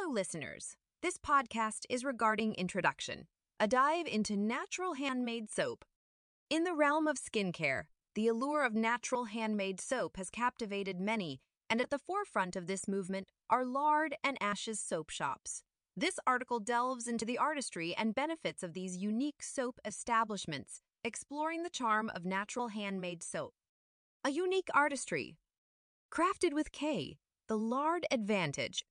Hello, listeners. This podcast is regarding introduction, a dive into natural handmade soap. In the realm of skincare, the allure of natural handmade soap has captivated many, and at the forefront of this movement are lard and ashes soap shops. This article delves into the artistry and benefits of these unique soap establishments, exploring the charm of natural handmade soap. A unique artistry. Crafted with K, the Lard Advantage,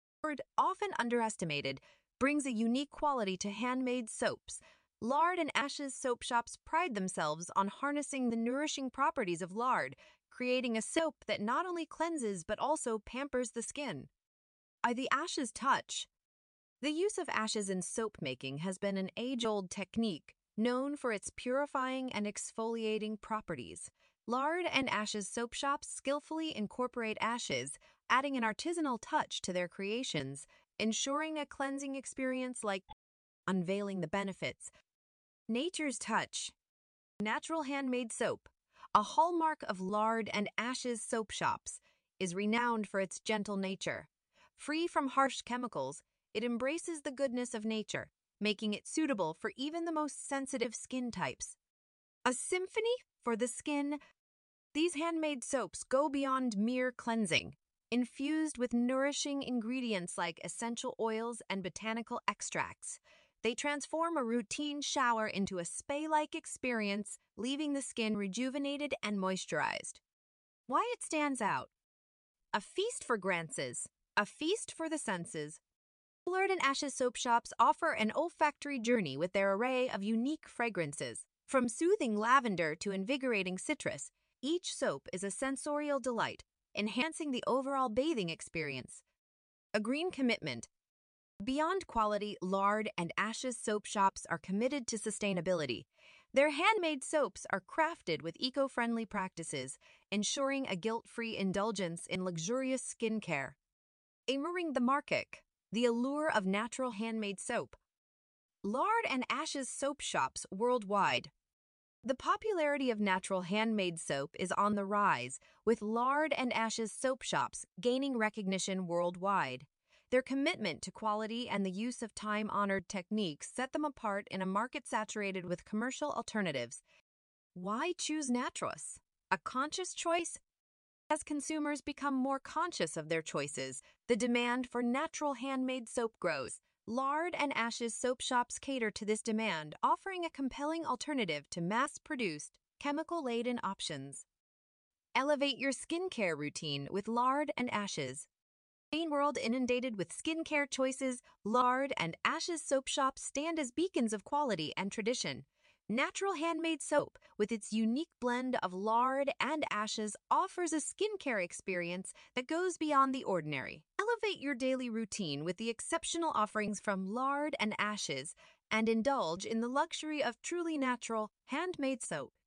often underestimated, brings a unique quality to handmade soaps. Lard and Ashes soap shops pride themselves on harnessing the nourishing properties of lard, creating a soap that not only cleanses but also pampers the skin. The Ashes Touch. The use of ashes in soap making has been an age-old technique, known for its purifying and exfoliating properties. Lard and Ashes soap shops skillfully incorporate ashes, adding an artisanal touch to their creations, ensuring a cleansing experience like unveiling the benefits. Nature's Touch. Natural handmade soap, a hallmark of Lard and Ashes soap shops, is renowned for its gentle nature. Free from harsh chemicals, it embraces the goodness of nature, making it suitable for even the most sensitive skin types. A symphony for the skin. These handmade soaps go beyond mere cleansing. Infused with nourishing ingredients like essential oils and botanical extracts, they transform a routine shower into a spa-like experience, leaving the skin rejuvenated and moisturized. Why it stands out. A feast for glances, a feast for the senses. Lard and Ashes soap shops offer an olfactory journey with their array of unique fragrances. From soothing lavender to invigorating citrus, each soap is a sensorial delight, enhancing the overall bathing experience. A green commitment. Beyond quality, Lard and Ashes soap shops are committed to sustainability. Their handmade soaps are crafted with eco-friendly practices, ensuring a guilt-free indulgence in luxurious skincare. Emerging the market. The allure of natural handmade soap. Lard and Ashes soap shops worldwide. The popularity of natural handmade soap is on the rise, with Lard and Ashes soap shops gaining recognition worldwide. Their commitment to quality and the use of time-honored techniques set them apart in a market saturated with commercial alternatives. Why choose Naturals? A conscious choice? As consumers become more conscious of their choices, the demand for natural handmade soap grows. Lard and Ashes soap shops cater to this demand, offering a compelling alternative to mass-produced, chemical-laden options. Elevate your skincare routine with Lard and Ashes. In a world inundated with skincare choices, Lard and Ashes soap shops stand as beacons of quality and tradition. Natural handmade soap, with its unique blend of lard and ashes, offers a skincare experience that goes beyond the ordinary. Elevate your daily routine with the exceptional offerings from Lard and Ashes and indulge in the luxury of truly natural, handmade soap.